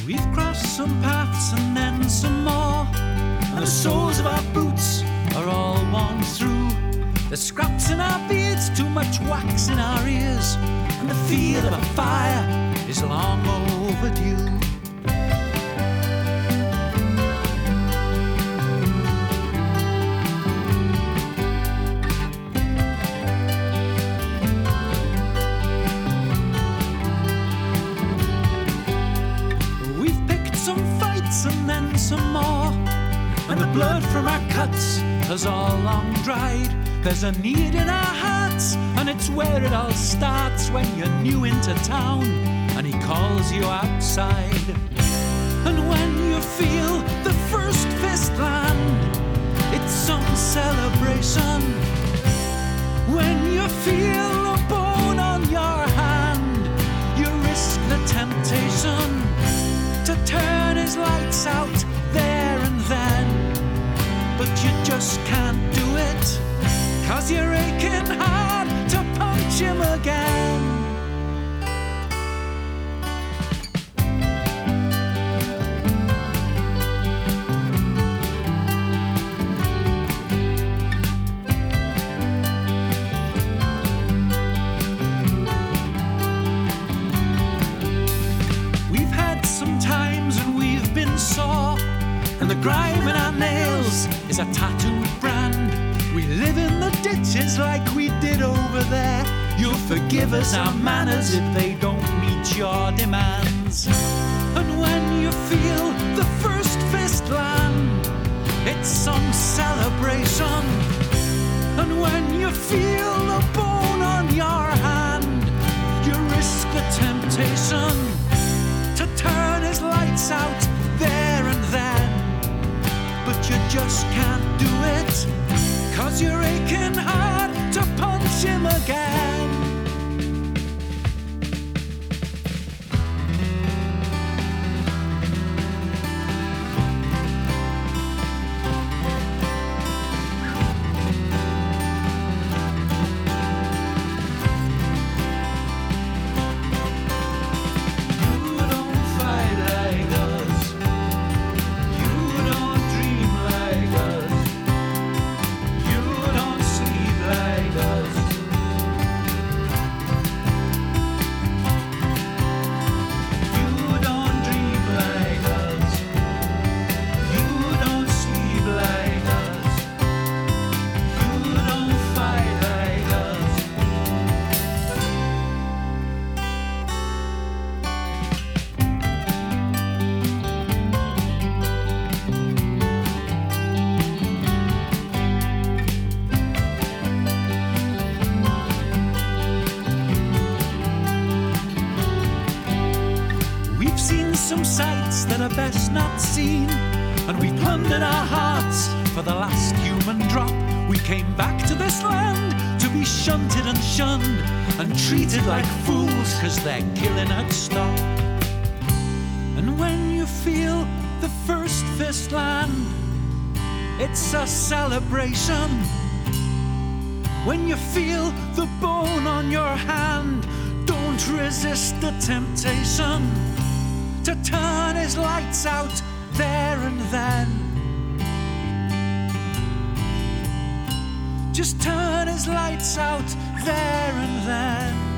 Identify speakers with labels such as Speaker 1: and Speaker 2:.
Speaker 1: We've crossed some paths and then some more, and the soles of our boots are all worn through. There's scraps in our beards, too much wax in our ears, and the feel of a fire is long overdue. We've picked some fights and then some more, and the blood from our cuts has all long dried. There's a need in our hearts, and it's where it all starts when you're new into town and he calls you outside. And when you feel the first fist land, it's some celebration. When you feel a bone on your hand, you risk the temptation to turn his lights out there and then, but you just can't do it, 'cause you're aching hard to punch him again. We've had some times and we've been sore, and the grime in our nails is a tattooed brand. We live in the ditches like we did over there. You'll forgive us our manners if they don't meet your demands. And when you feel the first fist land, it's some celebration. And when you feel the bone on your hand, you risk the temptation to turn his lights out there and then, but you just can't do it, 'cause you're aching hard to punch him again. You don't fight like us. You don't dream like us. You don't sleep like us. You don't dream like us. You don't sleep like us. You don't fight like us. We've seen some sights that are best not seen, and we plundered our hearts for the last human drop. We came back to this land to be shunted and shunned and treated like fools, 'cause their killing had stopped. And when you feel the first fist land, it's a celebration. When you feel the bone on your hand, don't resist the temptation to turn his lights out there and then. Just turn his lights out there and then.